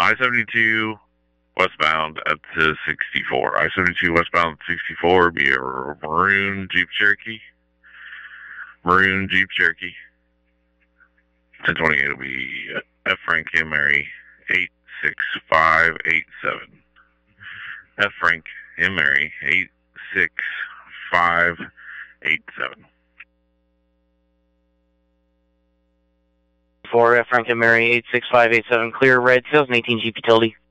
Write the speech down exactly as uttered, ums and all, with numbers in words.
I seventy-two westbound at the sixty-four. I seventy-two westbound at sixty-four be a maroon Jeep Cherokee. Maroon Jeep Cherokee. ten twenty-eight will be F. Frank and Mary eight six five eight seven. F. Frank and Mary eight six five eight seven. For F. Frank and Mary eight six five eight seven, clear red, sales eighteen Jeep Utility.